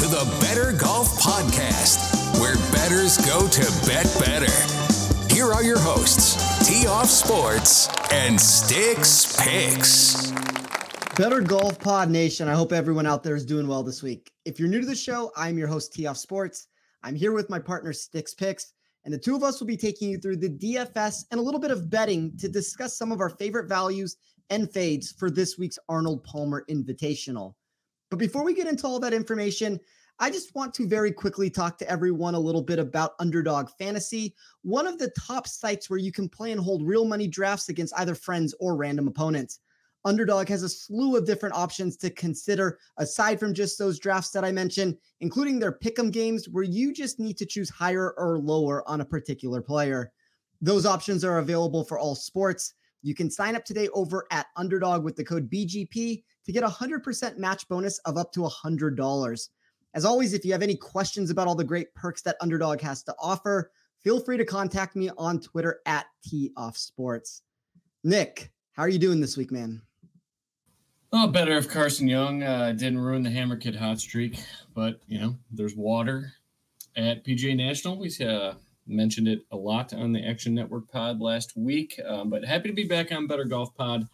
to the Better Golf Podcast, where bettors go to bet better. Here are your hosts, Tee Off Sports and Sticks Picks. Better Golf Pod Nation. I hope everyone out there is doing well this week. If you're new to the show, I'm your host, Tee Off Sports. I'm here with my partner, Sticks Picks, and the two of us will be taking you through the DFS and a little bit of betting to discuss some of our favorite values and fades for this week's Arnold Palmer Invitational. But before we get into all that information, I just want to very quickly talk to everyone a little bit about Underdog Fantasy, one of the top sites where you can play and hold real money drafts against either friends or random opponents. Underdog has a slew of different options to consider aside from just those drafts that I mentioned, including their pick'em games where you just need to choose higher or lower on a particular player. Those options are available for all sports. You can sign up today over at Underdog with the code BGP to get a 100% match bonus of up to $100. As always, if you have any questions about all the great perks that Underdog has to offer, feel free to contact me on Twitter at TeeOffSports. Nick, how are you doing this week, man? Oh, better if Carson Young didn't ruin the Hammer Kid hot streak. But, there's water at PGA National. We mentioned it a lot on the Action Network pod last week. But happy to be back on Better Golf Pod.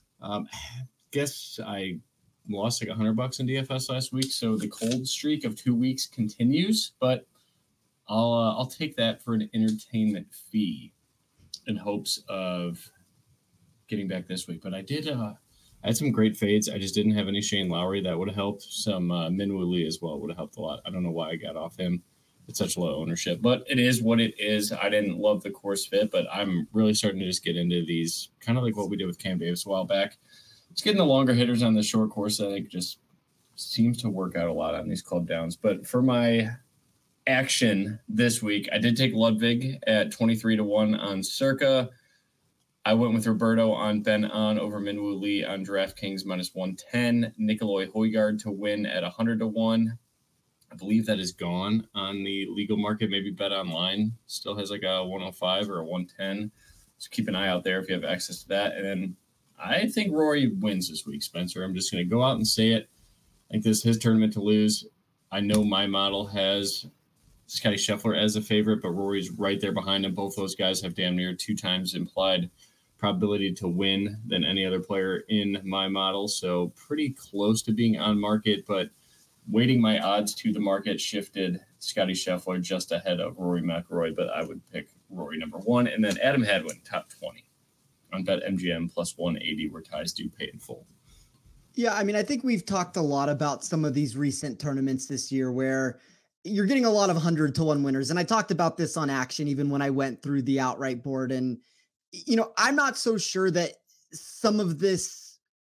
Guess I lost like $100 in DFS last week, so the cold streak of 2 weeks continues. But I'll take that for an entertainment fee in hopes of getting back this week. But I had some great fades. I just didn't have any Shane Lowry. That would have helped. Some Minwoo Lee as well would have helped a lot. I don't know why I got off him. It's such low ownership, but it is what it is. I didn't love the course fit, but I'm really starting to just get into these, kind of like what we did with Cam Davis a while back. Just getting the longer hitters on the short course, I think, just seems to work out a lot on these club downs. But for my action this week, I did take Ludwig at 23-1 on Circa. I went with Roberto on Ben On over Minwoo Lee on DraftKings -110. Nicolai Højgaard to win at 100-1. I believe that is gone on the legal market. Maybe Bet Online still has like a 105 or a 110. So keep an eye out there if you have access to that. And then I think Rory wins this week, Spencer. I'm just going to go out and say it. I think this is his tournament to lose. I know my model has Scotty Scheffler as a favorite, but Rory's right there behind him. Both those guys have damn near 2 times implied probability to win than any other player in my model. So pretty close to being on market, but weighting my odds to the market shifted Scotty Scheffler just ahead of Rory McIlroy, but I would pick Rory number 1. And then Adam Hadwin, top 20 on BetMGM +180, where ties do pay in full. Yeah, I mean, I think we've talked a lot about some of these recent tournaments this year where you're getting a lot of 100-1 winners. And I talked about this on Action even when I went through the outright board. And, I'm not so sure that some of this,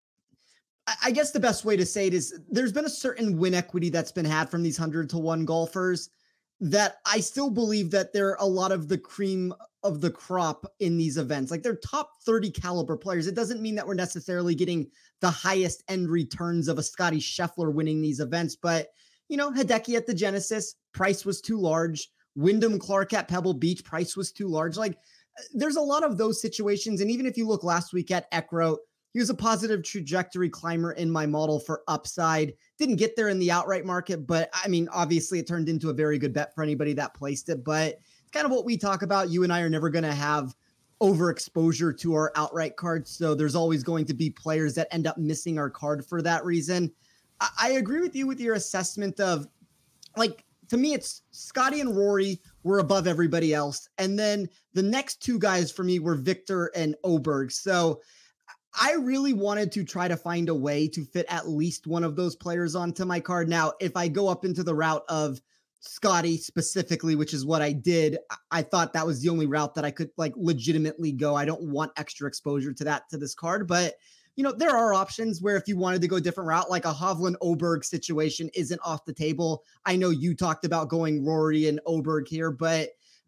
I guess the best way to say it is there's been a certain win equity that's been had from these 100-1 golfers that I still believe that they're a lot of the cream of the crop in these events. Like they're top 30 caliber players. It doesn't mean that we're necessarily getting the highest end returns of a Scotty Scheffler winning these events, but Hideki at the Genesis, price was too large. Wyndham Clark at Pebble Beach, price was too large. Like there's a lot of those situations. And even if you look last week at Ekro, he was a positive trajectory climber in my model for upside. Didn't get there in the outright market, but I mean, obviously it turned into a very good bet for anybody that placed it. But it's kind of what we talk about. You and I are never going to have overexposure to our outright cards. So there's always going to be players that end up missing our card for that reason. I agree with you with your assessment of, like, to me, it's Scotty and Rory were above everybody else. And then the next 2 guys for me were Victor and Oberg. So I really wanted to try to find a way to fit at least one of those players onto my card. Now, if I go up into the route of Scotty specifically, which is what I did, I thought that was the only route that I could legitimately go. I don't want extra exposure to this card, but there are options where if you wanted to go a different route, like a Hovland Oberg situation isn't off the table. I know you talked about going Rory and Oberg here, but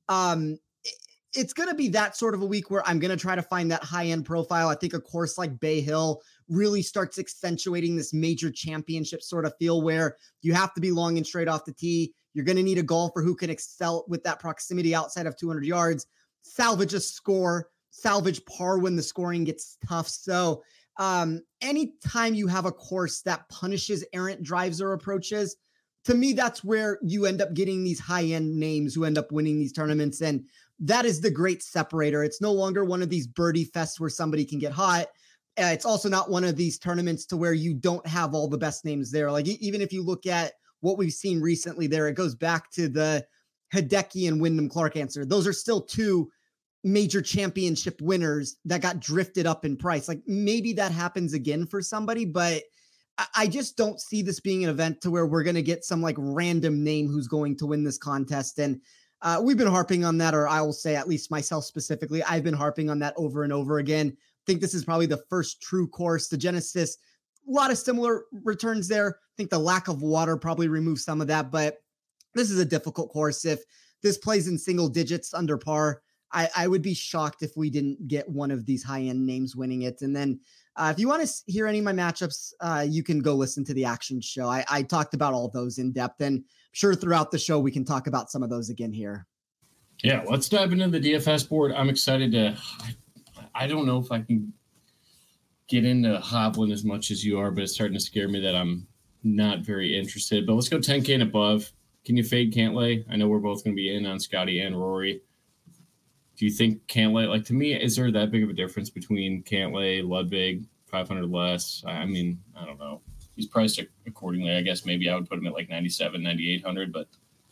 it's going to be that sort of a week where I'm going to try to find that high-end profile. I think a course like Bay Hill really starts accentuating this major championship sort of feel where you have to be long and straight off the tee. You're going to need a golfer who can excel with that proximity outside of 200 yards, salvage a score, salvage par when the scoring gets tough. So anytime you have a course that punishes errant drives or approaches, to me, that's where you end up getting these high-end names who end up winning these tournaments. And that is the great separator. It's no longer one of these birdie fests where somebody can get hot. It's also not one of these tournaments to where you don't have all the best names there. Like even if you look at what we've seen recently there, it goes back to the Hideki and Wyndham Clark answer. Those are still two major championship winners that got drifted up in price. Like maybe that happens again for somebody, but I just don't see this being an event to where we're going to get some like random name who's going to win this contest. And we've been harping on that, or I will say at least myself specifically, I've been harping on that over and over again. I think this is probably the first true course. The Genesis, a lot of similar returns there. I think the lack of water probably removes some of that, but this is a difficult course. If this plays in single digits under par, I would be shocked if we didn't get one of these high-end names winning it. And then if you want to hear any of my matchups, you can go listen to the Action Show. I talked about all those in depth, and I'm sure throughout the show we can talk about some of those again here. Yeah, let's dive into the DFS board. I'm excited to – I don't know if I can get into Hovland as much as you are, but it's starting to scare me that I'm not very interested. But let's go 10K and above. Can you fade Cantlay? I know we're both going to be in on Scotty and Rory. Do you think Cantlay, like to me, is there that big of a difference between Cantlay, Ludwig, 500 less? I mean, I don't know. He's priced accordingly. I guess maybe I would put him at like 97, 9,800, but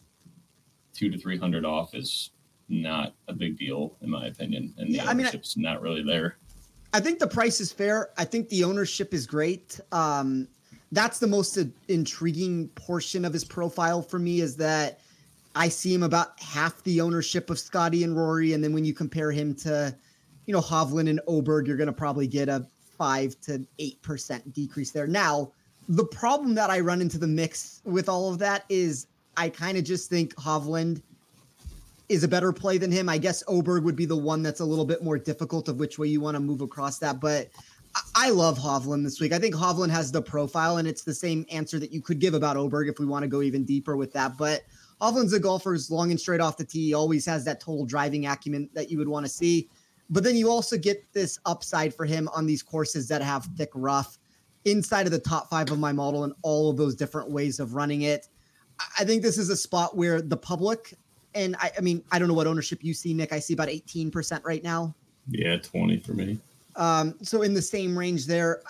200 to 300 off is not a big deal in my opinion. And the ownership's not really there. I think the price is fair. I think the ownership is great. That's the most intriguing portion of his profile for me, is that I see him about half the ownership of Scotty and Rory. And then when you compare him to, Hovland and Oberg, you're going to probably get a 5 to 8% decrease there. Now, the problem that I run into the mix with all of that is I kind of just think Hovland is a better play than him. I guess Oberg would be the one that's a little bit more difficult of which way you want to move across that. But I love Hovland this week. I think Hovland has the profile, and it's the same answer that you could give about Oberg if we want to go even deeper with that. But Hovland's a golfer who's long and straight off the tee. He always has that total driving acumen that you would want to see. But then you also get this upside for him on these courses that have thick rough inside of the top 5 of my model and all of those different ways of running it. I think this is a spot where the public, and I mean, I don't know what ownership you see, Nick. I see about 18% right now. Yeah, 20 for me. So in the same range there,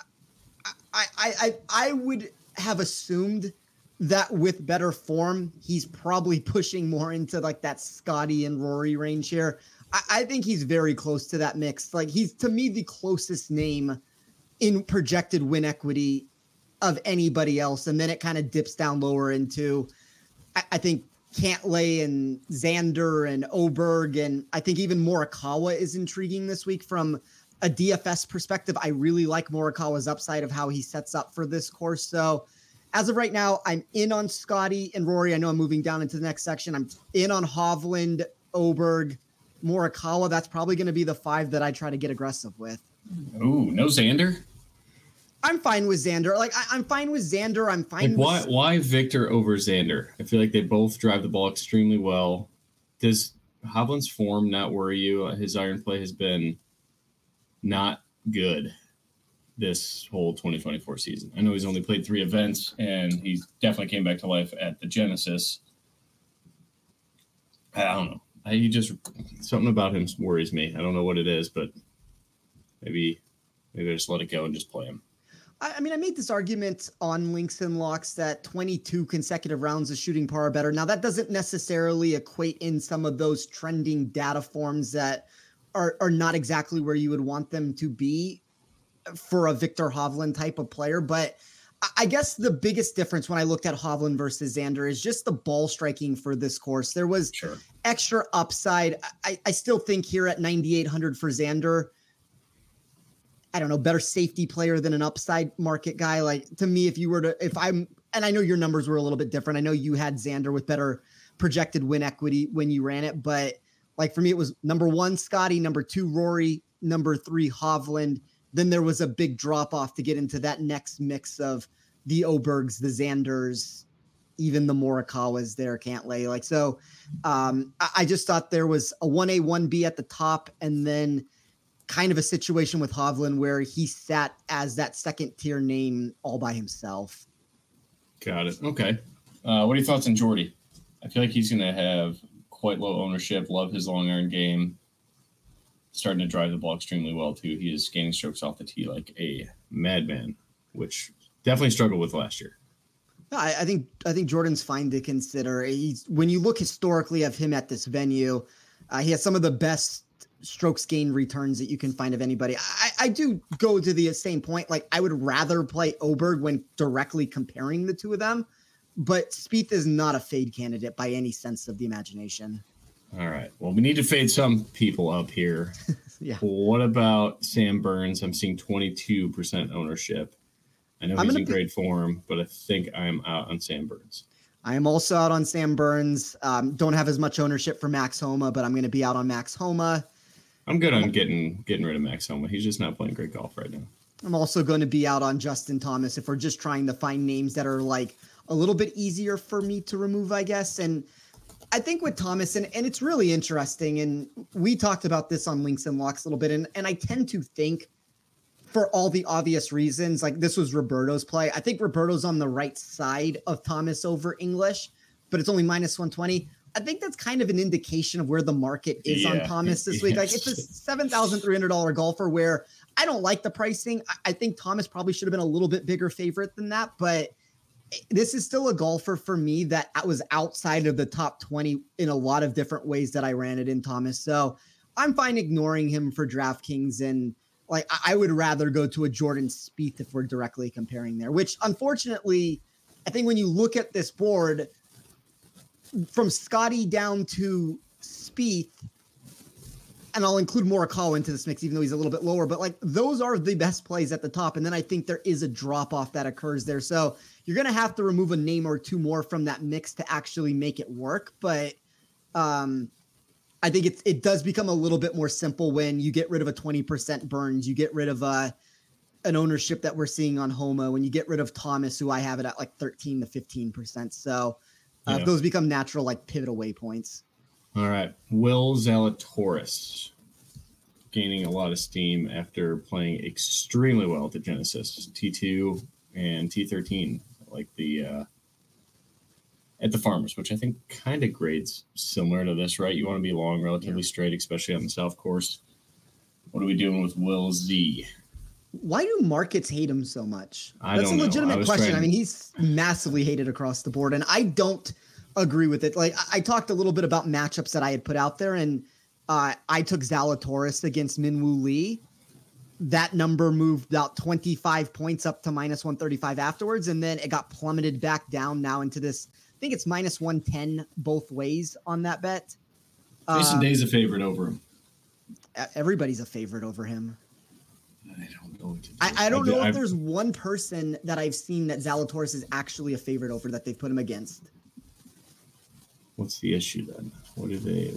I would have assumed that with better form, he's probably pushing more into like that Scotty and Rory range here. I think he's very close to that mix. Like he's, to me, the closest name in projected win equity of anybody else. And then it kind of dips down lower into, I think, Cantlay and Xander and Oberg. And I think even Morikawa is intriguing this week from a DFS perspective. I really like Morikawa's upside of how he sets up for this course. So as of right now, I'm in on Scotty and Rory. I know I'm moving down into the next section. I'm in on Hovland, Oberg, Morikawa. That's probably going to be the 5 that I try to get aggressive with. Ooh, no Xander? I'm fine with Xander. Like I'm fine with Xander. I'm fine. Like why Victor over Xander? I feel like they both drive the ball extremely well. Does Hovland's form not worry you? His iron play has been not good this whole 2024 season. I know he's only played 3 events, and he definitely came back to life at the Genesis. I don't know. He just, something about him worries me. I don't know what it is, but maybe I just let it go and just play him. I mean, I made this argument on Links and Locks that 22 consecutive rounds of shooting par are better. Now, that doesn't necessarily equate in some of those trending data forms that are not exactly where you would want them to be for a Victor Hovland type of player. But I guess the biggest difference when I looked at Hovland versus Xander is just the ball striking for this course. There was extra upside. I still think here at 9,800 for Xander, I don't know, better safety player than an upside market guy. Like to me, and I know your numbers were a little bit different. I know you had Xander with better projected win equity when you ran it, but like for me, it was number 1, Scotty, number 2, Rory, number 3, Hovland. Then there was a big drop off to get into that next mix of the Obergs, the Xanders, even the Morikawas there, Cantlay. Like, so I just thought there was a 1A, 1B at the top, and then kind of a situation with Hovland where he sat as that second tier name all by himself. Got it. Okay. What are your thoughts on Jordy? I feel like he's going to have quite low ownership. Love his long iron game. Starting to drive the ball extremely well, too. He is gaining strokes off the tee like a madman, which definitely struggled with last year. I think Jordan's fine to consider. When you look historically of him at this venue, he has some of the best strokes gain returns that you can find of anybody. I do go to the same point. Like, I would rather play Åberg when directly comparing the two of them, but Spieth is not a fade candidate by any sense of the imagination. All right. Well, we need to fade some people up here. Yeah. What about Sam Burns? I'm seeing 22% ownership. I know he's in great form, but I think I'm out on Sam Burns. I am also out on Sam Burns. Don't have as much ownership for Max Homa, but I'm going to be out on Max Homa. I'm good on getting rid of Max Homa. He's just not playing great golf right now. I'm also going to be out on Justin Thomas if we're just trying to find names that are like a little bit easier for me to remove, I guess. And I think with Thomas, and it's really interesting, and we talked about this on Links and Locks a little bit, and I tend to think for all the obvious reasons, like this was Roberto's play. I think Roberto's on the right side of Thomas over English, but it's only minus 120. I think that's kind of an indication of where the market is on Thomas this week. Like, it's a $7,300 golfer where I don't like the pricing. I think Thomas probably should have been a little bit bigger favorite than that, but this is still a golfer for me that was outside of the top 20 in a lot of different ways that I ran it in Thomas. So I'm fine ignoring him for DraftKings. And like, I would rather go to a Jordan Spieth if we're directly comparing there, which unfortunately, I think when you look at this board from Scotty down to Spieth, and I'll include Morikawa into this mix, even though he's a little bit lower, but like those are the best plays at the top. And then I think there is a drop off that occurs there. So you're going to have to remove a name or two more from that mix to actually make it work. But I think it does become a little bit more simple when you get rid of a 20% Burns, you get rid of an ownership that we're seeing on Homa, when you get rid of Thomas, who I have it at like 13 to 15%. So those become natural, like pivotal waypoints. All right. Will Zalatoris gaining a lot of steam after playing extremely well at the Genesis T2 and T13, like at the Farmers, which I think kind of grades similar to this, right? You want to be long, relatively straight, especially on the South Course. What are we doing with Will Z? Why do markets hate him so much? That's a legitimate question. I mean, he's massively hated across the board, and I don't agree with it. Like, I talked a little bit about matchups that I had put out there, and I took Zalatoris against Min-Woo Lee. That number moved about 25 points up to minus 135 afterwards, and then it got plummeted back down now into this. I think it's minus 110 both ways on that bet. Jason Day's a favorite over him. Everybody's a favorite over him. I don't know what to do. I don't know if there's one person that I've seen that Zalatoris is actually a favorite over that they've put him against. What's the issue then? What do they?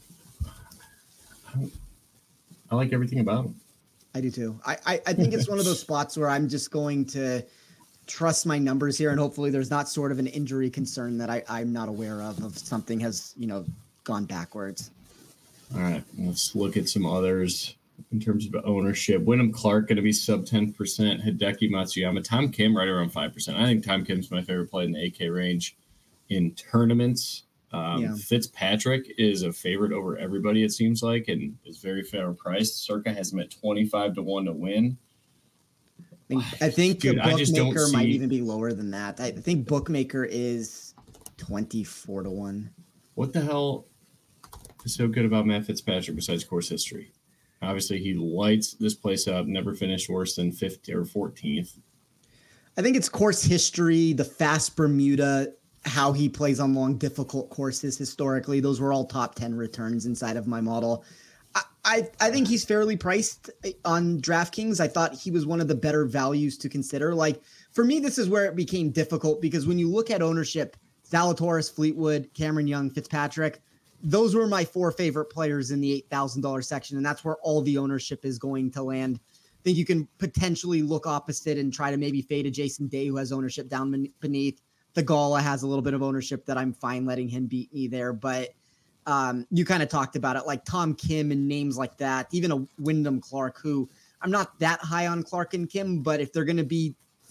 I like everything about him. I do too. I think it's one of those spots where I'm just going to trust my numbers here, and hopefully there's not sort of an injury concern that I'm not aware of something has, gone backwards. All right, let's look at some others in terms of ownership. Wyndham Clark going to be sub 10%. Hideki Matsuyama. Tom Kim right around 5%. I think Tom Kim's my favorite play in the AK range in tournaments. Fitzpatrick is a favorite over everybody, it seems like, and is very fair priced. Circa has him at 25-1 to win. I think the bookmaker might even be lower than that. I think bookmaker is 24-1. What the hell is so good about Matt Fitzpatrick besides course history? Obviously, he lights this place up, never finished worse than 15th or 14th. I think it's course history, the fast Bermuda, how he plays on long, difficult courses historically. Those were all top 10 returns inside of my model. I think he's fairly priced on DraftKings. I thought he was one of the better values to consider. Like, for me, this is where it became difficult because when you look at ownership, Zalatoris, Fleetwood, Cameron Young, Fitzpatrick, those were my four favorite players in the $8,000 section, and that's where all the ownership is going to land. I think you can potentially look opposite and try to maybe fade a Jason Day who has ownership down beneath. Theegala has a little bit of ownership that I'm fine letting him beat me there, but you kind of talked about it, like Tom Kim and names like that, even a Wyndham Clark, who I'm not that high on Clark and Kim, but if they're going to be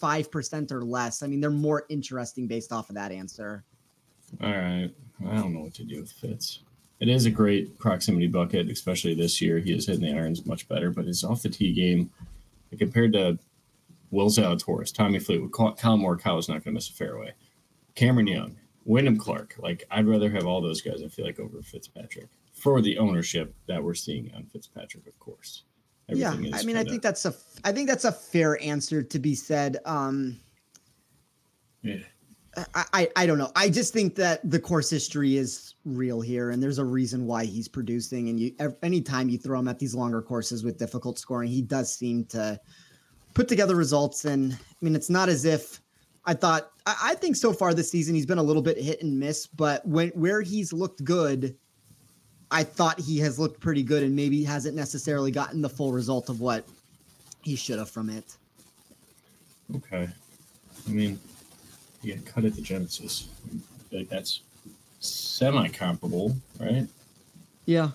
5% or less. I mean, they're more interesting based off of that answer. All right. I don't know what to do with Fitz. It is a great proximity bucket, especially this year. He is hitting the irons much better, but his off the tee game, compared to Will Zalatoris, Tommy Fleetwood, Colin Morikawa's not going to miss a fairway. Cameron Young, Wyndham Clark. Like, I'd rather have all those guys, I feel like, over Fitzpatrick for the ownership that we're seeing on Fitzpatrick, of course. Everything I mean, I think that's a fair answer to be said. Yeah. I don't know. I just think that the course history is real here, and there's a reason why he's producing. And anytime you throw him at these longer courses with difficult scoring, he does seem to put together results. And I mean, it's not as if I think so far this season he's been a little bit hit and miss, but where he's looked good, I thought he has looked pretty good, and maybe hasn't necessarily gotten the full result of what he should have from it. Okay. I mean, you got cut at the Genesis. Like, that's semi-comparable, right? Yeah.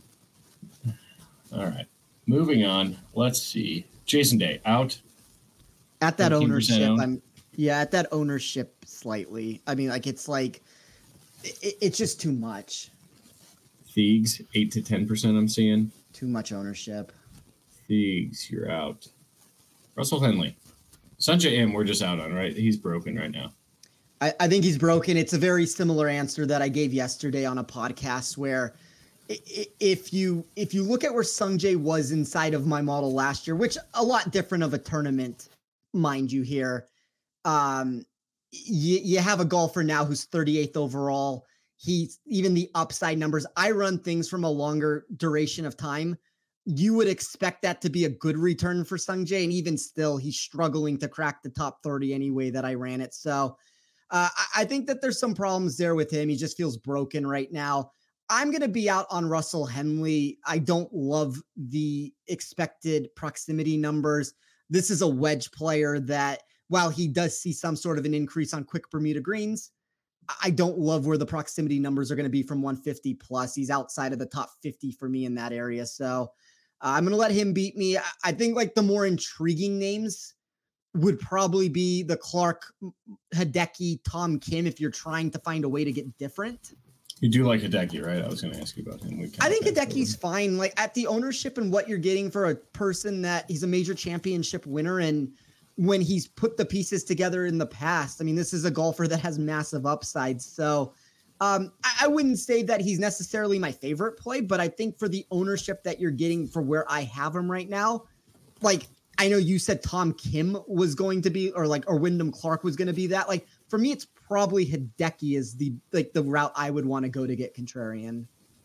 All right. Moving on. Let's see. Jason Day, out. At that ownership, owned. at that ownership slightly. I mean, like, it's just too much. Thiegs, 8 to 10% I'm seeing. Too much ownership. Thiegs, you're out. Russell Henley. Sanjay M, we're just out on, right? He's broken right now. I think he's broken. It's a very similar answer that I gave yesterday on a podcast where if you look at where Sungjae was inside of my model last year, which a lot different of a tournament, mind you here, you have a golfer now who's 38th overall. He's even the upside numbers. I run things from a longer duration of time. You would expect that to be a good return for Sungjae, and even still, he's struggling to crack the top 30 anyway that I ran it. So I think that there's some problems there with him. He just feels broken right now. I'm going to be out on Russell Henley. I don't love the expected proximity numbers. This is a wedge player that, while he does see some sort of an increase on quick Bermuda greens, I don't love where the proximity numbers are going to be from 150 plus. He's outside of the top 50 for me in that area. So I'm going to let him beat me. I think like the more intriguing names would probably be the Clark, Hideki, Tom Kim, if you're trying to find a way to get different. You do like Hideki, right? I was going to ask you about him. I think Hideki's fine. Like, at the ownership and what you're getting for a person that he's a major championship winner, and when he's put the pieces together in the past, I mean, this is a golfer that has massive upsides. So I wouldn't say that he's necessarily my favorite play, but I think for the ownership that you're getting for where I have him right now, like, I know you said Tom Kim was going to be, or Wyndham Clark was going to be that. Like, for me, it's probably Hideki is the route I would want to go to get contrarian.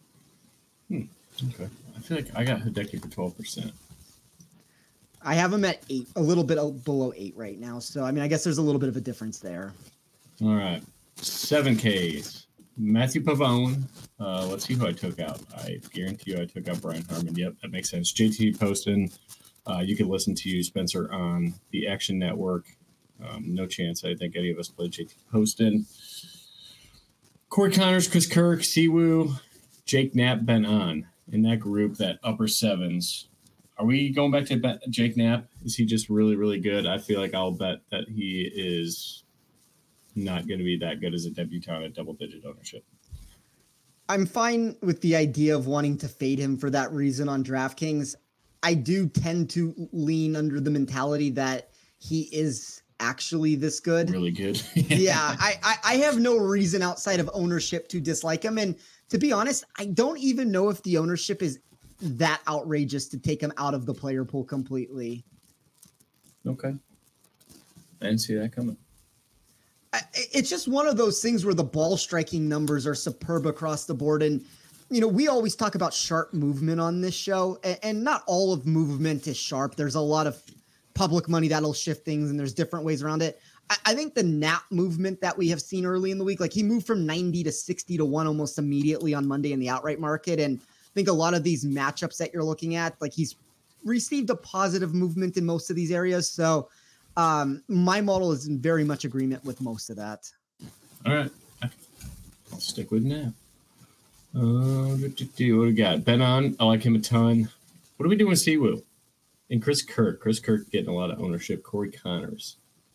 Okay. I feel like I got Hideki for 12%. I have him at 8, a little bit below 8 right now. So, I mean, I guess there's a little bit of a difference there. All right. 7Ks. Matthew Pavone. Let's see who I took out. I guarantee you I took out Brian Harman. Yep, that makes sense. JT Poston. You can listen to you, Spencer, on the Action Network. No chance I think any of us played JT Poston. Corey Connors, Chris Kirk, Siwoo, Jake Knapp, Ben On. In that group, that upper sevens. Are we going back to Jake Knapp? Is he just really, really good? I feel like I'll bet that he is not going to be that good as a debutant at double-digit ownership. I'm fine with the idea of wanting to fade him for that reason on DraftKings. I do tend to lean under the mentality that he is actually this good. Really good. Yeah, I have no reason outside of ownership to dislike him. And to be honest, I don't even know if the ownership is that outrageous to take him out of the player pool completely. Okay. I didn't see that coming. It's just one of those things where the ball striking numbers are superb across the board. And, you know, we always talk about sharp movement on this show, and not all of movement is sharp. There's a lot of public money that'll shift things, and there's different ways around it. I think the Knapp movement that we have seen early in the week, like he moved from 90 to 60 to 1 almost immediately on Monday in the outright market. And I think a lot of these matchups that you're looking at, like he's received a positive movement in most of these areas. So my model is in very much agreement with most of that. All right. I'll stick with Knapp. What do we got? Ben On, I like him a ton. What are we doing with Siwoo? And Chris Kirk. Chris Kirk getting a lot of ownership. Corey Connors.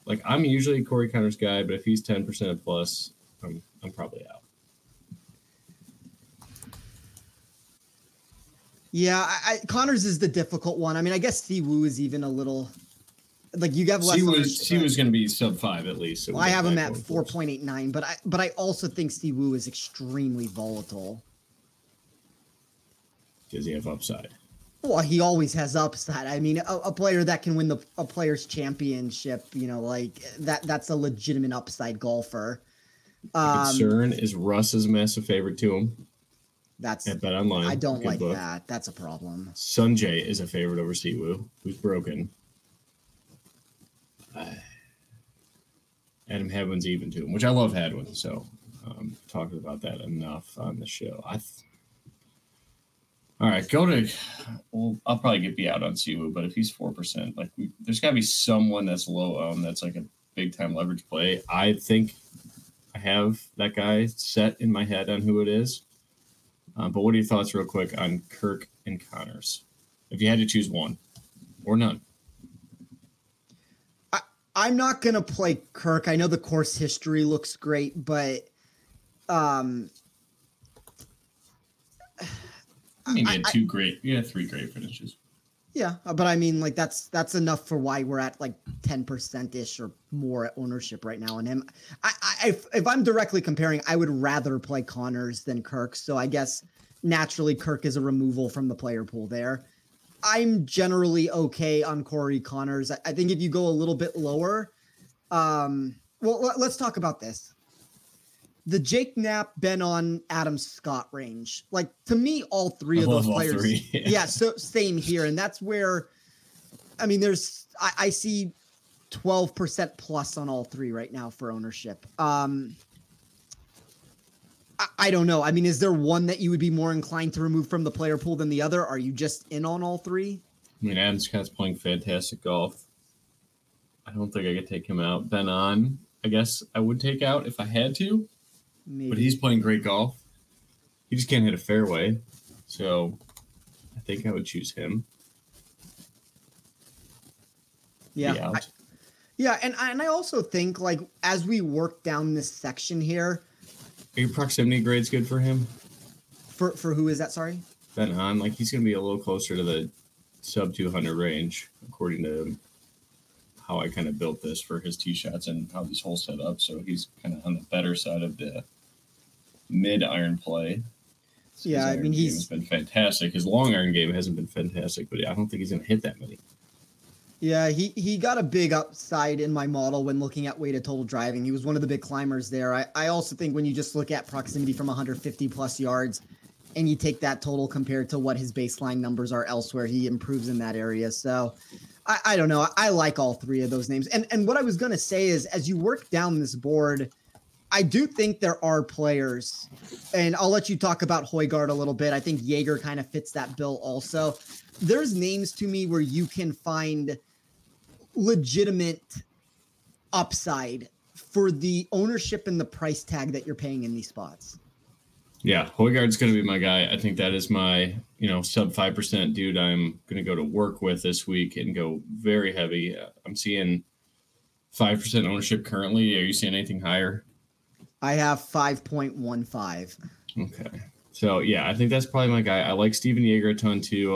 Like, I'm usually a Corey Connors guy, but if he's 10% plus, I'm probably out. Yeah, Connors is the difficult one. I mean, I guess Siwoo is even a little like you have less. Siwoo's going to be sub 5 at least. So I have him at 4.89, but I also think Siwoo is extremely volatile. Does he have upside? Well, he always has upside. I mean, a player that can win a players championship, like that's a legitimate upside golfer. Concern is Russ is a massive favorite to him. That's at Bet Online. I don't like that. That's a problem. Sunjay is a favorite over Siwoo, who's broken. Adam Hadwin's even to him, which I love Hadwin. So talking about that enough on the show. All right, well, I'll probably be out on Siwoo, but if he's 4%, like there's got to be someone that's low that's like a big time leverage play. I think I have that guy set in my head on who it is. But what are your thoughts real quick on Kirk and Connors? If you had to choose one or none. I'm not going to play Kirk. I know the course history looks great, but I mean, you had 3 great finishes. Yeah, but I mean, like that's enough for why we're at like 10% ish or more at ownership right now on him. If I'm directly comparing, I would rather play Connors than Kirk. So I guess naturally Kirk is a removal from the player pool there. I'm generally okay on Corey Connors. I think if you go a little bit lower, let's talk about this. The Jake Knapp, Ben on Adam Scott range. Like to me, all three of those players. Yeah, so same here. And that's where, I mean, I see 12% plus on all three right now for ownership. I don't know. I mean, is there one that you would be more inclined to remove from the player pool than the other? Are you just in on all three? I mean, Adam Scott's playing fantastic golf. I don't think I could take him out. Ben on, I guess I would take out if I had to. Maybe. But he's playing great golf. He just can't hit a fairway. So I think I would choose him. Yeah. And I also think, like, as we work down this section here. Are your proximity grades good for him? For who is that, sorry? Ben on. Like, he's going to be a little closer to the sub 200 range, according to how I kind of built this for his tee shots and how these holes set up. So he's kind of on the better side of the mid iron play. Yeah, I mean, he's been fantastic. His long iron game hasn't been fantastic, but I don't think he's going to hit that many. Yeah, he got a big upside in my model when looking at weighted total driving. He was one of the big climbers there. I also think when you just look at proximity from 150 plus yards and you take that total compared to what his baseline numbers are elsewhere, he improves in that area. So I don't know. I like all three of those names. And what I was going to say is, as you work down this board, I do think there are players, and I'll let you talk about Højgaard a little bit. I think Jaeger kind of fits that bill also. There's names to me where you can find legitimate upside for the ownership and the price tag that you're paying in these spots. Yeah, Højgaard's going to be my guy. I think that is my, sub 5% dude I'm going to go to work with this week and go very heavy. I'm seeing 5% ownership currently. Are you seeing anything higher? I have 5.15. Okay. So, yeah, I think that's probably my guy. I like Steven Jaeger a ton, too.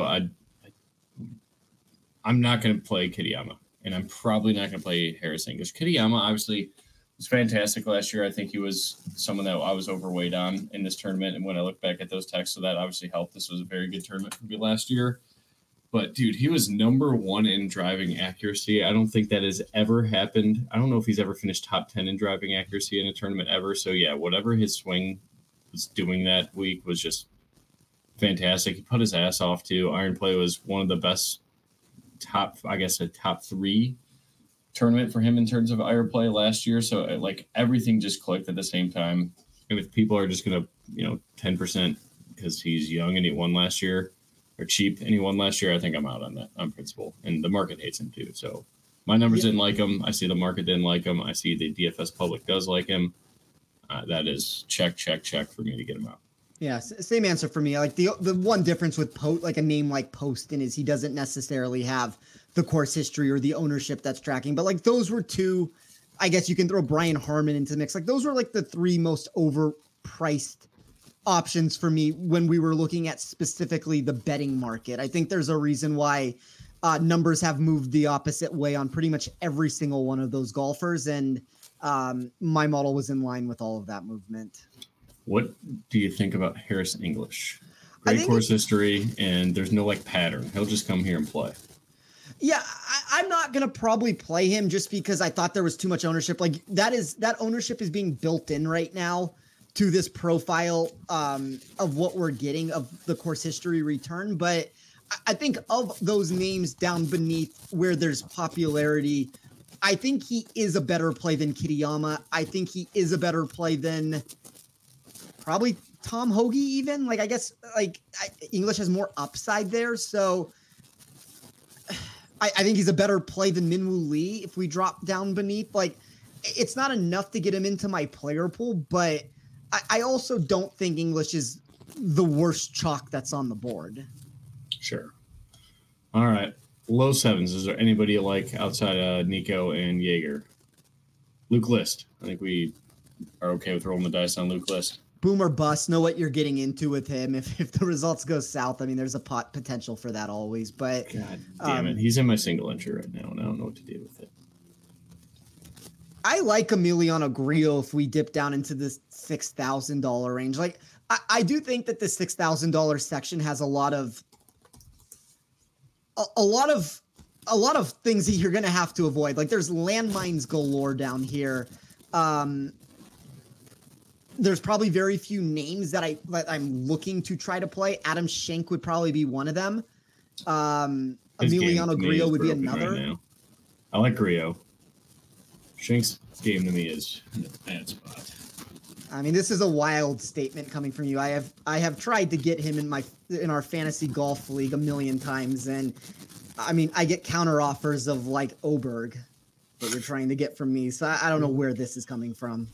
I'm not going to play Kitayama, and I'm probably not going to play Harris English. Kitayama, obviously, was fantastic last year. I think he was someone that I was overweight on in this tournament. And when I look back at those texts, so that obviously helped. This was a very good tournament for me last year. But, dude, he was number one in driving accuracy. I don't think that has ever happened. I don't know if he's ever finished top 10 in driving accuracy in a tournament ever. So, yeah, whatever his swing was doing that week was just fantastic. He put his ass off, too. Iron play was one of the best top 3 tournament for him in terms of iron play last year. So, like, everything just clicked at the same time. And if people are just going to, 10% because he's young and he won last year, or cheap and he won last year, I think I'm out on that on principle. And the market hates him too. So my numbers didn't like him. I see the market didn't like him. I see the DFS public does like him. That is check for me to get him out. Yeah, same answer for me. Like the one difference with like a name like Poston is he doesn't necessarily have the course history or the ownership that's tracking. But like those were two, I guess you can throw Brian Harman into the mix. Like those were like the three most overpriced options for me when we were looking at specifically the betting market. I think there's a reason why numbers have moved the opposite way on pretty much every single one of those golfers. And my model was in line with all of that movement. What do you think about Harris English? Great course history, and there's no like pattern. He'll just come here and play. Yeah, I'm not going to probably play him just because I thought there was too much ownership. Like that ownership is being built in right now to this profile of what we're getting of the course history return. But I think of those names down beneath where there's popularity, I think he is a better play than Kitayama. I think he is a better play than probably Tom Hoge even. Like, I guess like English has more upside there. So I think he's a better play than Minwoo Lee if we drop down beneath. Like, it's not enough to get him into my player pool, but I also don't think English is the worst chalk that's on the board. Sure. All right. Low sevens. Is there anybody you like outside of Nico and Jaeger? Luke List. I think we are okay with rolling the dice on Luke List. Boom or bust. Know what you're getting into with him. If the results go south, I mean, there's a potential for that always. But God damn it, he's in my single entry right now, and I don't know what to do with it. I like Emiliano Grillo if we dip down into this $6,000 range. Like, I do think that the $6,000 section has a lot of things that you're going to have to avoid. Like, there's landmines galore down here. There's probably very few names that I'm looking to try to play. Adam Schenk would probably be one of them. Emiliano Grillo would be another. Right, I like Grillo. Schenk's game to me is in a bad spot. I mean, this is a wild statement coming from you. I have tried to get him in our fantasy golf league a million times, and I mean, I get counter offers of like Oberg that you're trying to get from me. So I don't know where this is coming from.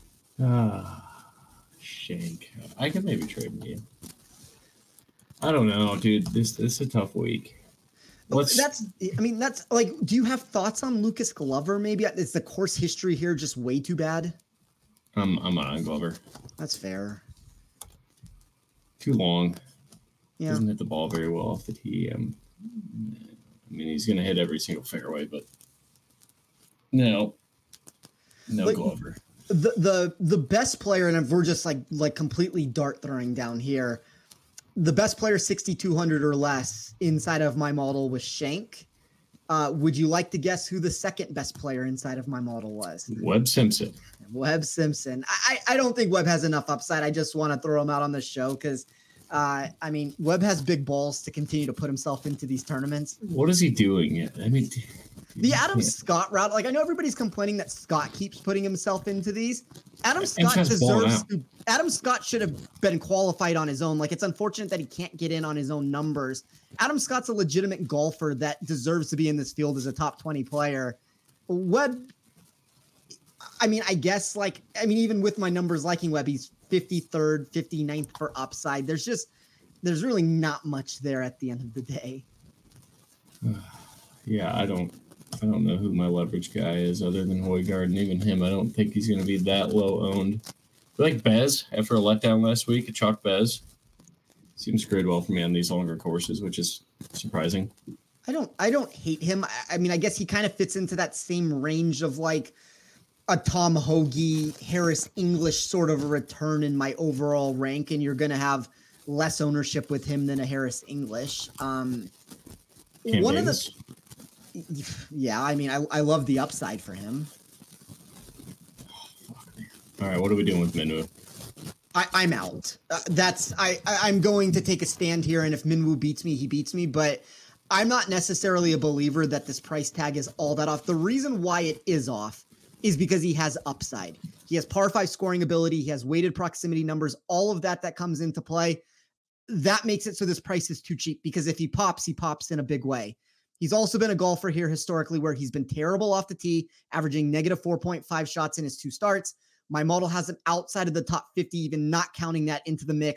Schenk. I could maybe trade you. I don't know, dude. This is a tough week. That's like, do you have thoughts on Lucas Glover? Maybe is the course history here just way too bad? I'm on Glover. That's fair. Too long. Yeah. Doesn't hit the ball very well off the tee. I mean, he's going to hit every single fairway, but no Glover. The best player, and if we're just like completely dart throwing down here, the best player 6,200 or less inside of my model was Schenk. Would you like to guess who the second best player inside of my model was? Webb Simpson. Webb Simpson. I don't think Webb has enough upside. I just want to throw him out on the show because, I mean, Webb has big balls to continue to put himself into these tournaments. What is he doing? I mean, the Adam Scott route. Like, I know everybody's complaining that Scott keeps putting himself into these. Adam Scott should have been qualified on his own. Like, it's unfortunate that he can't get in on his own numbers. Adam Scott's a legitimate golfer that deserves to be in this field as a top 20 player. Webb, I mean, I guess, like, I mean, even with my numbers liking Webb, he's 53rd, 59th for upside. There's really not much there at the end of the day. Yeah, I don't know who my leverage guy is other than Højgaard, and even him, I don't think he's going to be that low owned. I like Bez after a letdown last week, a chalk Bez. Seems grade well for me on these longer courses, which is surprising. I don't hate him. I mean, I guess he kind of fits into that same range of like a Tom Hoge, Harris English sort of a return in my overall rank, and you're going to have less ownership with him than a Harris English. Yeah, I mean, I love the upside for him. All right, what are we doing with Minwoo? I'm out. I'm going to take a stand here, and if Minwoo beats me, he beats me. But I'm not necessarily a believer that this price tag is all that off. The reason why it is off is because he has upside. He has par 5 scoring ability. He has weighted proximity numbers. All of that comes into play. That makes it so this price is too cheap because if he pops in a big way. He's also been a golfer here historically where he's been terrible off the tee, averaging negative 4.5 shots in his 2 starts. My model has him outside of the top 50, even not counting that into the mix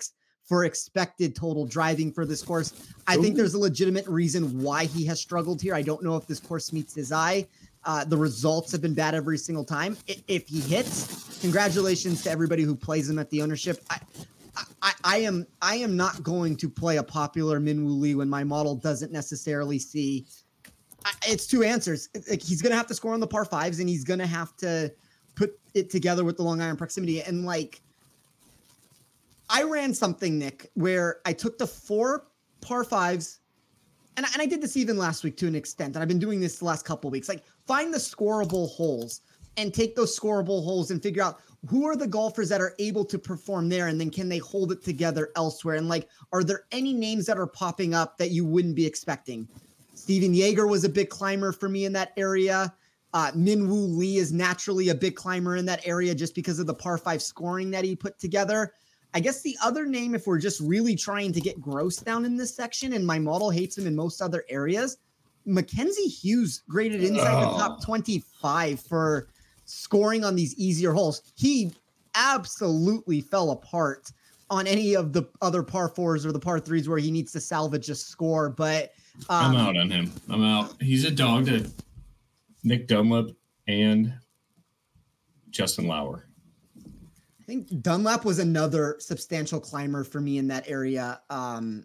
for expected total driving for this course. I think there's a legitimate reason why he has struggled here. I don't know if this course meets his eye. The results have been bad every single time. If he hits, congratulations to everybody who plays him at the ownership. I am not going to play a popular Minwoo Lee when my model doesn't necessarily see. It's two answers. Like, he's going to have to score on the par fives, and he's going to have to put it together with the long iron proximity. And like, I ran something, Nick, where I took the 4 par fives, and I did this even last week to an extent, and I've been doing this the last couple of weeks. Like, find the scoreable holes and take those scoreable holes and figure out who are the golfers that are able to perform there, and then can they hold it together elsewhere? And like, are there any names that are popping up that you wouldn't be expecting? Steven Yeager was a big climber for me in that area. Minwoo Lee is naturally a big climber in that area just because of the par 5 scoring that he put together. I guess the other name, if we're just really trying to get gross down in this section, and my model hates him in most other areas, Mackenzie Hughes graded inside the top 25 for scoring on these easier holes. He absolutely fell apart on any of the other par 4s or the par 3s where he needs to salvage a score. But I'm out on him. I'm out. He's a dog to Nick Dunlap and Justin Lauer. I think Dunlap was another substantial climber for me in that area. I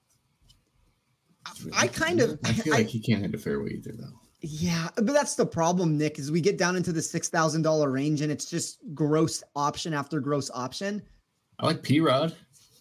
feel like he can't hit a fairway either, though. Yeah, but that's the problem, Nick, is we get down into the $6,000 range and it's just gross option after gross option. I like P-Rod.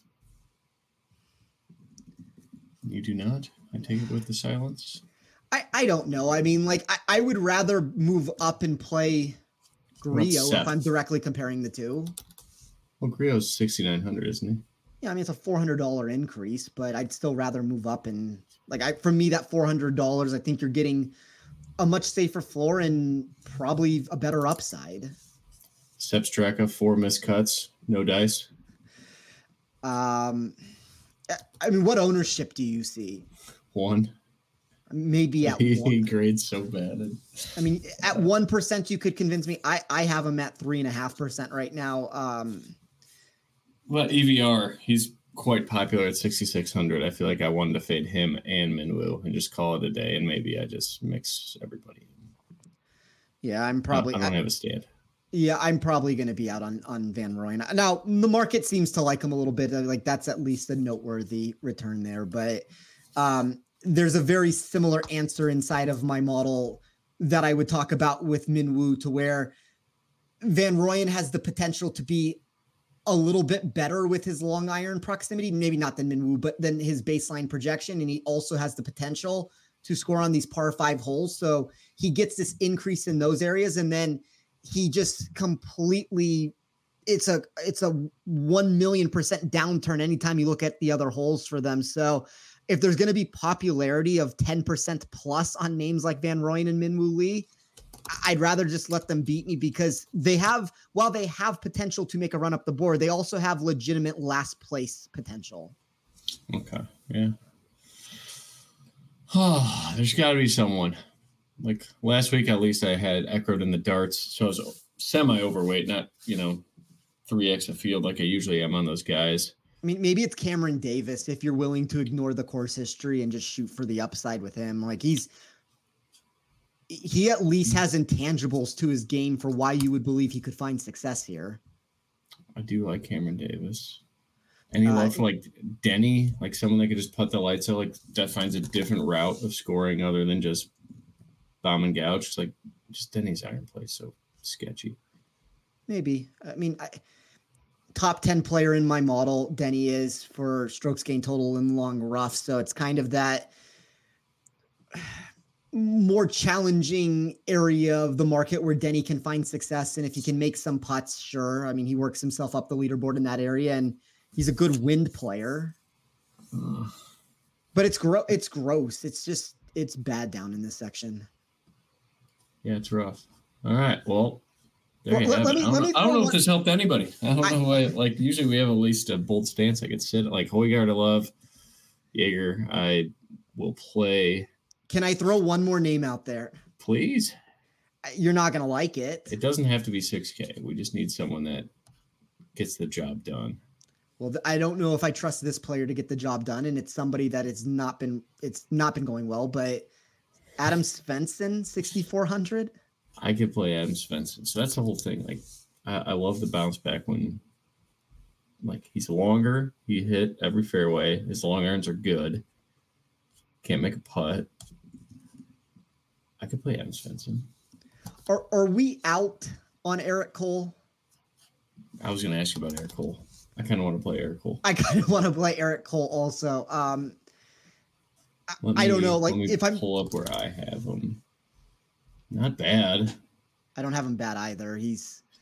You do not? I take it with the silence. I don't know. I mean, like, I would rather move up and play Grillo if I'm directly comparing the two. Well, Grillo's 6,900, isn't he? Yeah, I mean, it's a $400 increase, but I'd still rather move up. And like, for me, that $400, I think you're getting a much safer floor and probably a better upside. Sepp Straka, 4 missed cuts, no dice. I mean, what ownership do you see? 1. Maybe at 1. He grades so bad. I mean, at 1%, you could convince me. I have him at 3.5% right now. Well, EVR, he's quite popular at 6,600. I feel like I wanted to fade him and Minwoo and just call it a day, and maybe I just mix everybody. Yeah, I don't have a stand. Yeah, I'm probably going to be out on Van Rooyen. Now, the market seems to like him a little bit. Like, that's at least a noteworthy return there. But there's a very similar answer inside of my model that I would talk about with Minwoo, to where Van Rooyen has the potential to be a little bit better with his long iron proximity, maybe not than Minwoo, but than his baseline projection. And he also has the potential to score on these par 5 holes. So he gets this increase in those areas. And then he just completely, it's a 1,000,000% downturn anytime you look at the other holes for them. So if there's going to be popularity of 10% plus on names like Van Rooyen and Minwoo Lee, I'd rather just let them beat me, because while they have potential to make a run up the board, they also have legitimate last place potential. Okay. Yeah. Oh, there's got to be someone. Like last week, at least I had Eckroat in the darts, so I was semi-overweight, not 3x a field like I usually am on those guys. I mean, maybe it's Cameron Davis if you're willing to ignore the course history and just shoot for the upside with him. Like, he at least has intangibles to his game for why you would believe he could find success here. I do like Cameron Davis. Any love for like Denny, like someone that could just put the lights out, like that finds a different route of scoring other than just bomb and gouge. It's like just Denny's iron play so sketchy. Maybe. I mean, top 10 player in my model, Denny is, for strokes gained total in long rough. So it's kind of that more challenging area of the market where Denny can find success. And if he can make some putts, sure. I mean, he works himself up the leaderboard in that area, and he's a good wind player. But it's gross. It's bad down in this section. Yeah, it's rough. All right. Well, there you have it. I don't know if this helped anybody. I don't know why. Like, usually we have at least a bold stance I could sit. Like Højgaard, I love. Yeager, I will play. Can I throw one more name out there? Please. You're not going to like it. It doesn't have to be 6K. We just need someone that gets the job done. Well, I don't know if I trust this player to get the job done, and it's somebody that it's not been going well. But Adam Svensson, 6,400. I could play Adam Svensson, so that's the whole thing. Like, I love the bounce back when, like, he's longer. He hit every fairway. His long irons are good. Can't make a putt. I could play Adam Svensson. Are we out on Eric Cole? I was going to ask you about Eric Cole. I kind of want to play Eric Cole. I kind of want to play Eric Cole also. I don't know. Like, if I pull up where I have him, not bad. I don't have him bad either. He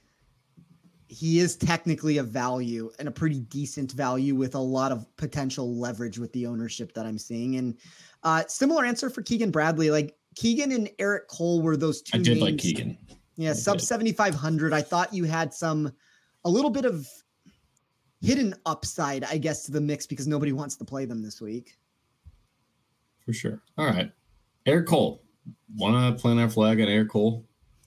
is technically a value and a pretty decent value with a lot of potential leverage with the ownership that I'm seeing. And similar answer for Keegan Bradley. Like, Keegan and Eric Cole were those two. I did names. like Keegan. Yeah, sub 7,500. I thought you had a little bit of hidden upside, I guess, to the mix because nobody wants to play them this week. For sure. All right. Eric Cole. Want to plant our flag on Eric Cole?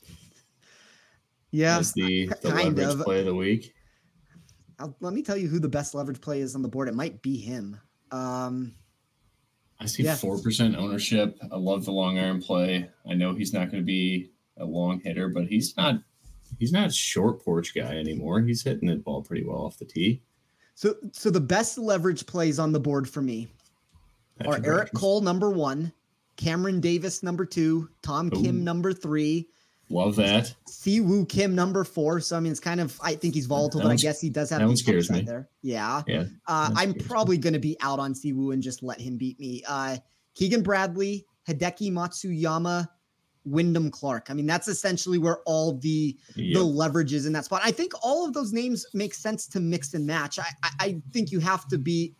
Yeah. As the leverage play of the week. Let me tell you who the best leverage play is on the board. It might be him. I see 4% ownership. I love the long iron play. I know he's not going to be a long hitter, but he's not a short porch guy anymore. He's hitting the ball pretty well off the tee. So the best leverage plays on the board for me are Eric Cole, number 1, Cameron Davis, number 2, Tom Kim, number 3. Love that. Siwoo Kim, number 4. So, I mean, it's kind of, I think he's volatile, but I guess he does have the upside there. Yeah. I'm probably going to be out on Siwoo and just let him beat me. Keegan Bradley, Hideki Matsuyama, Wyndham Clark. I mean, that's essentially where all the leverage is in that spot. I think all of those names make sense to mix and match. I think you have to be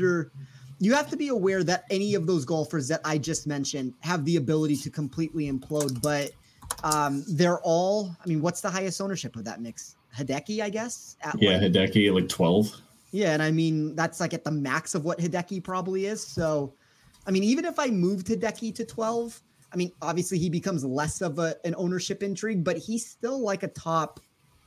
aware that any of those golfers that I just mentioned have the ability to completely implode, but they're all, I mean, what's the highest ownership of that mix? Hideki, I guess? Hideki, like 12. Yeah, and I mean, that's like at the max of what Hideki probably is. So, I mean, even if I moved Hideki to 12, I mean, obviously he becomes less of an ownership intrigue, but he's still like a top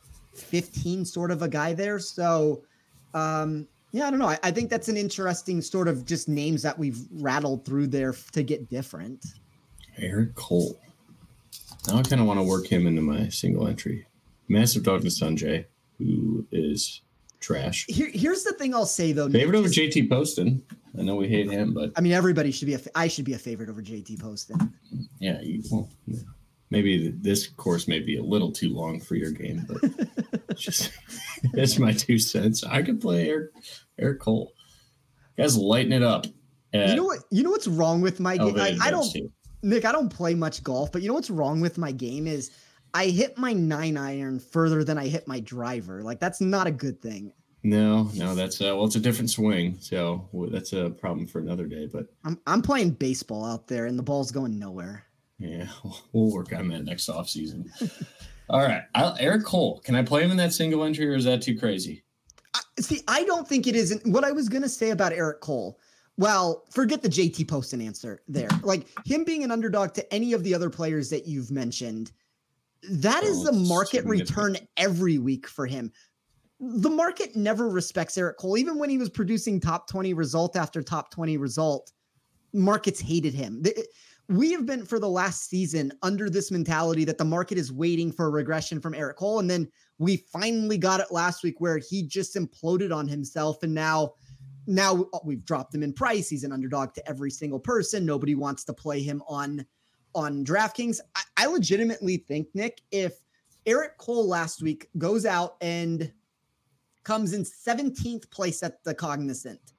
15 sort of a guy there. So, I don't know. I think that's an interesting sort of just names that we've rattled through there to get different. Eric Cole. Now I kind of want to work him into my single entry. Massive dog to Sanjay, who is trash. Here's the thing I'll say, though. Favorite over JT Poston. I know we hate him, but I mean, everybody should be I should be a favorite over JT Poston. Yeah, maybe this course may be a little too long for your game, but just that's my 2 cents. I could play Eric Cole. Guys, lighten it up. You know what's wrong with my game? Nick, I don't play much golf, but you know what's wrong with my game is I hit my 9-iron further than I hit my driver. Like, that's not a good thing. No, that's it's a different swing, so that's a problem for another day. But I'm playing baseball out there, and the ball's going nowhere. Yeah, we'll work on that next off season. All right, Eric Cole. Can I play him in that single entry, or is that too crazy? I don't think it isn't. What I was gonna say about Eric Cole. Well, forget the JT Poston answer there. Like, him being an underdog to any of the other players that you've mentioned, that is the market return every week for him. The market never respects Eric Cole. Even when he was producing top 20 result after top 20 result, markets hated him. We have been for the last season under this mentality that the market is waiting for a regression from Eric Cole. And then we finally got it last week where he just imploded on himself. And now we've dropped him in price. He's an underdog to every single person. Nobody wants to play him on DraftKings. I legitimately think, Nick, if Eric Cole last week goes out and comes in 17th place at the Cognizant,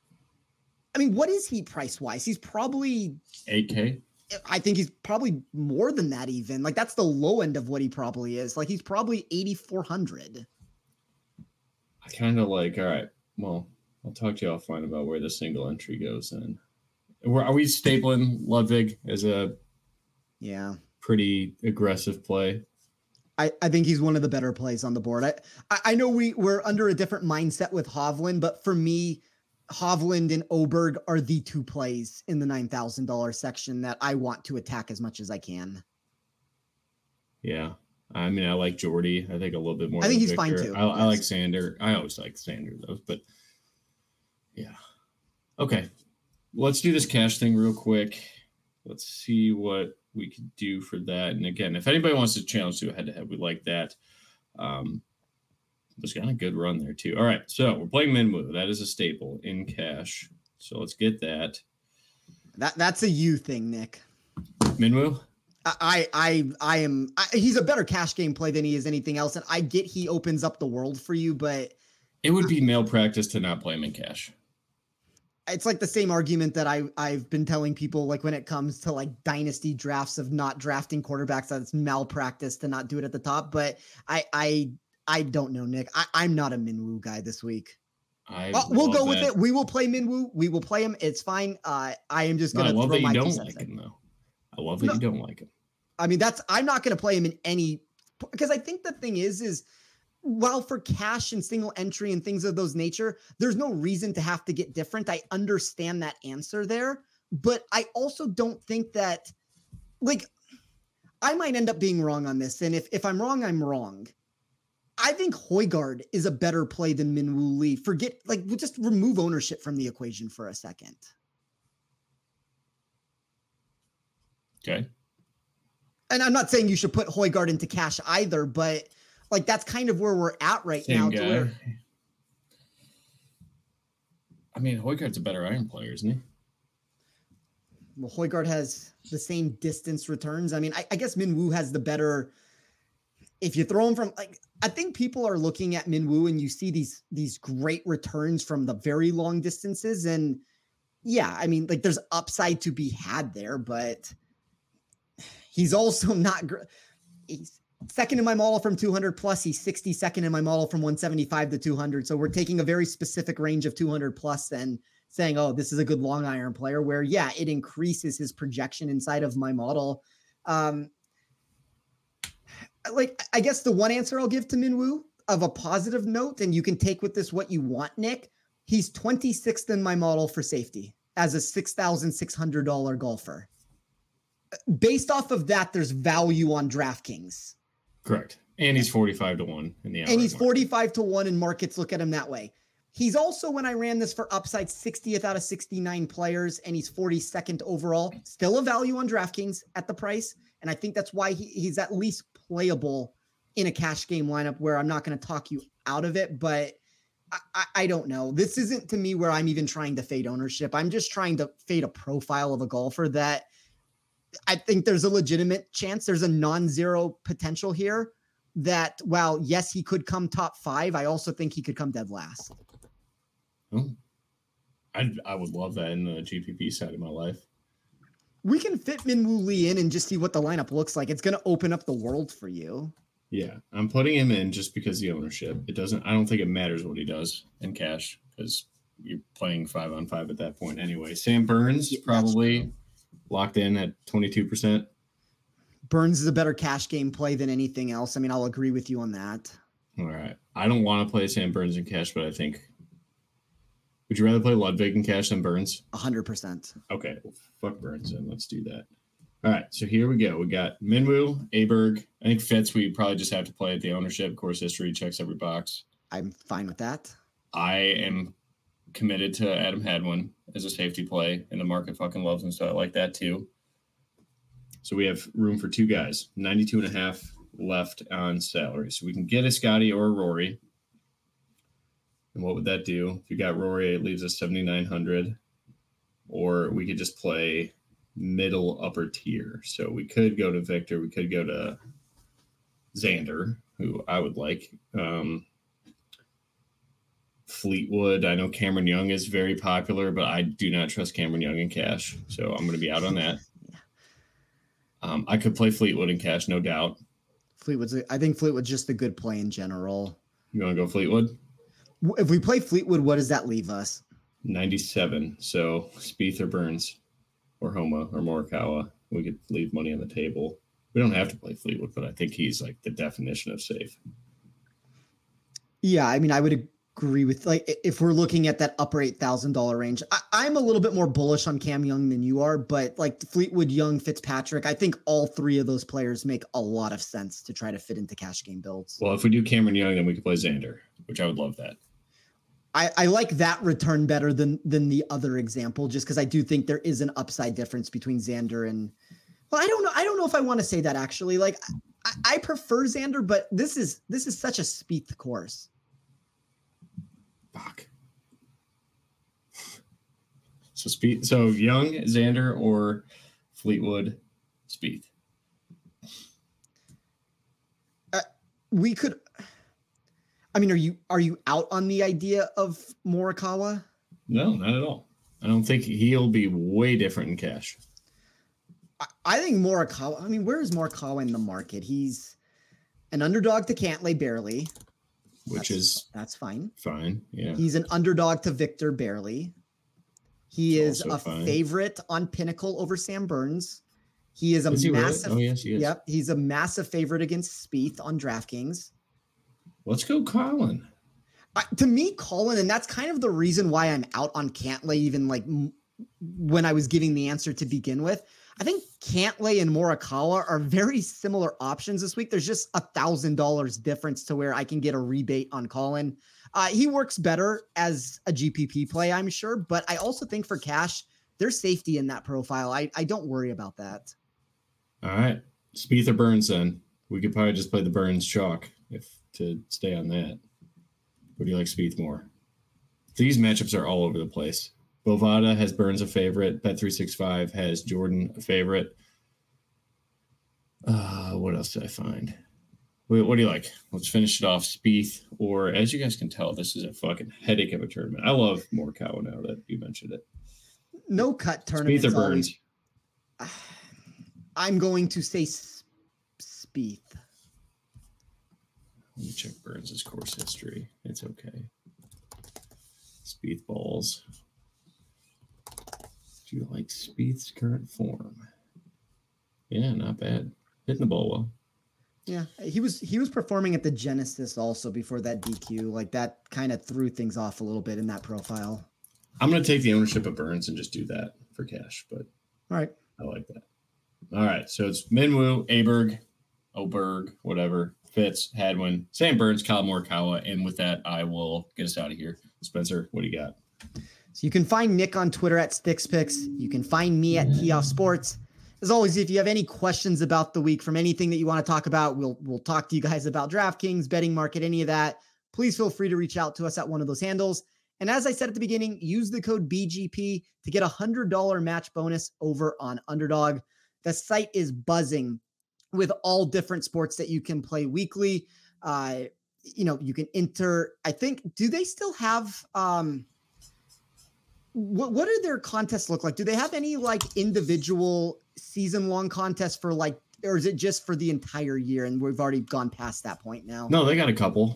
I mean, what is he price-wise? He's probably $8K. I think he's probably more than that even. Like, that's the low end of what he probably is. Like, he's probably 8,400. I kind of like, all right, well, I'll talk to you offline about where the single entry goes then. Are we stapling Ludwig as a pretty aggressive play? I think he's one of the better plays on the board. I know we're under a different mindset with Hovland, but for me, Hovland and Oberg are the 2 plays in the $9,000 section that I want to attack as much as I can. Yeah. I mean, I like Jordy. I think a little bit more. I think he's Victor. fine too. I like Sander. I always like Sander though, but yeah. Okay. Let's do this cash thing real quick. Let's see what we could do for that. And again, if anybody wants to challenge to a head-to-head, we like that. Was got a good run there too. All right, so we're playing Minwoo. That is a staple in cash. So let's get that. That's a you thing, Nick. Minwoo? He's a better cash game play than he is anything else. And I get he opens up the world for you, but it would be malpractice to not play him in cash. It's like the same argument that I've been telling people, like when it comes to like dynasty drafts of not drafting quarterbacks, that it's malpractice to not do it at the top. But I don't know, Nick. I'm not a Minwoo guy this week. We'll go with it. We will play Minwoo. We will play him. It's fine. I am just going to throw my 2 cents. I love that you don't like him, though. I love that you don't like him. I mean, I'm not going to play him in any, because I think the thing is while for cash and single entry and things of those nature, there's no reason to have to get different. I understand that answer there, but I also don't think that, like, I might end up being wrong on this. And if I'm wrong, I'm wrong. I think Højgaard is a better play than Minwoo Lee. We'll just remove ownership from the equation for a second. Okay. And I'm not saying you should put Højgaard into cash either, but like that's kind of where we're at right now. I mean, Højgaard's a better iron player, isn't he? Well, Højgaard has the same distance returns. I mean, I guess Minwoo has the better. If you throw him from, like, I think people are looking at Minwoo and you see these great returns from the very long distances. And yeah, I mean, like there's upside to be had there, but he's also not great. He's second in my model from 200 plus. He's 62nd in my model from 175 to 200. So we're taking a very specific range of 200 plus and saying, oh, this is a good long iron player where, yeah, it increases his projection inside of my model. Like, I guess the one answer I'll give to Minwoo of a positive note, and you can take with this what you want, Nick, he's 26th in my model for safety as a $6,600 golfer. Based off of that, there's value on DraftKings. Correct. And he's 45 to 1 in the outright And he's market. 45 to 1 in markets look at him that way. He's also, when I ran this for upside, 60th out of 69 players, and he's 42nd overall. Still a value on DraftKings at the price. And I think that's why he's at least playable in a cash game lineup where I'm not going to talk you out of it. But I don't know. This isn't to me where I'm even trying to fade ownership. I'm just trying to fade a profile of a golfer that I think there's a legitimate chance. There's a non-zero potential here that, while yes, he could come top 5, I also think he could come dead last. Oh, I would love that in the GPP side of my life. We can fit Minwoo Lee in and just see what the lineup looks like. It's going to open up the world for you. Yeah, I'm putting him in just because of the ownership. I don't think it matters what he does in cash because you're playing 5-on-5 at that point anyway. Sam Burns probably locked in at 22%. Burns is a better cash game play than anything else. I mean, I'll agree with you on that. All right. I don't want to play Sam Burns in cash, but I think. Would you rather play Ludwig in cash than Burns? 100%. Okay. Well, fuck Burns and let's do that. All right. So here we go. We got Minwoo, Aberg. I think Fitz, we probably just have to play at the ownership. Course history checks every box. I'm fine with that. I am committed to Adam Hadwin as a safety play, and the market fucking loves him, so I like that too. So we have room for 2 guys, 92.5 left on salary. So we can get a Scotty or a Rory. And what would that do? If you got Rory, it leaves us 7,900. Or we could just play middle upper tier. So we could go to Victor. We could go to Xander, who I would like. Fleetwood. I know Cameron Young is very popular, but I do not trust Cameron Young in cash. So I'm going to be out on that. I could play Fleetwood in cash, no doubt. I think Fleetwood's just a good play in general. You want to go Fleetwood? If we play Fleetwood, what does that leave us? 97. So Spieth or Burns or Homa or Morikawa, we could leave money on the table. We don't have to play Fleetwood, but I think he's like the definition of safe. Yeah, I mean, I would agree with, like, if we're looking at that upper $8,000 range, I'm a little bit more bullish on Cam Young than you are, but like Fleetwood, Young, Fitzpatrick, I think all three of those players make a lot of sense to try to fit into cash game builds. Well, if we do Cameron Young, then we could play Xander, which I would love that. I like that return better than the other example, just because I do think there is an upside difference between Xander and, well, I don't know if I want to say that actually. Like, I prefer Xander, but this is such a Spieth course. Fuck. So Young, Xander, or Fleetwood, Spieth. We could. I mean, are you out on the idea of Morikawa? No, not at all. I don't think he'll be way different in cash. I think Morikawa. I mean, where is Morikawa in the market? He's an underdog to Cantlay barely, That's fine. Fine, yeah. He's an underdog to Victor barely. He is a favorite on Pinnacle over Sam Burns. He is a massive. Really? Oh yes, he is. Yep, he's a massive favorite against Spieth on DraftKings. Let's go, Colin. To me, Colin, and that's kind of the reason why I'm out on Cantlay, even like when I was giving the answer to begin with. I think Cantlay and Morikawa are very similar options this week. There's just $1,000 difference to where I can get a rebate on Colin. He works better as a GPP play, I'm sure, but I also think for cash, there's safety in that profile. I don't worry about that. All right. Spieth or Burns then. We could probably just play the Burns chalk to stay on that. Or do you like Spieth more? These matchups are all over the place. Bovada has Burns a favorite. Bet365 has Jordan a favorite. What else did I find? What do you like? Let's finish it off. Spieth, or as you guys can tell, this is a fucking headache of a tournament. I love Morikawa now that you mentioned it. No cut tournament. Spieth or Burns? I'm going to say Spieth. Let me check Burns' course history. It's okay. Spieth balls. Do you like Spieth's current form? Yeah, not bad. Hitting the ball well. Yeah, he was performing at the Genesis also before that DQ. Like, that kind of threw things off a little bit in that profile. I'm going to take the ownership of Burns and just do that for cash, but all right. I like that. All right, so it's Minwoo, Oberg, whatever, Fitz, Hadwin, Sam Burns, Kyle Morikawa, and with that, I will get us out of here. Spencer, what do you got? So you can find Nick on Twitter at SticksPicks. You can find me at Tee Sports. As always, if you have any questions about the week from anything that you want to talk about, we'll talk to you guys about DraftKings, betting market, any of that. Please feel free to reach out to us at one of those handles. And as I said at the beginning, use the code BGP to get $100 match bonus over on Underdog. The site is buzzing with all different sports that you can play weekly. You can enter, I think, do they still have, what do their contests look like? Do they have any like individual season-long contests for like, or is it just for the entire year? And we've already gone past that point now. No, they got a couple.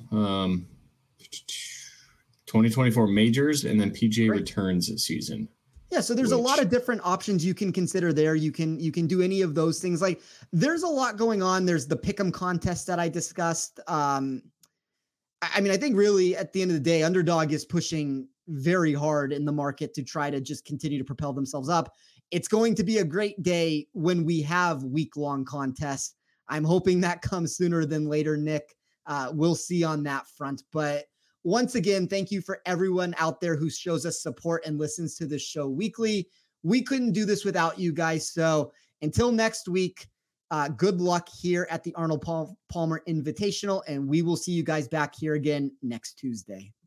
2024 majors and then PGA returns this season. Yeah, so there's a lot of different options you can consider there. You can do any of those things. Like, there's a lot going on. There's the Pick'em contest that I discussed. I mean, I think really at the end of the day, Underdog is pushing very hard in the market to try to just continue to propel themselves up. It's going to be a great day when we have week-long contests. I'm hoping that comes sooner than later, Nick. We'll see on that front. But once again, thank you for everyone out there who shows us support and listens to this show weekly. We couldn't do this without you guys. So until next week, good luck here at the Arnold Palmer Invitational, and we will see you guys back here again next Tuesday.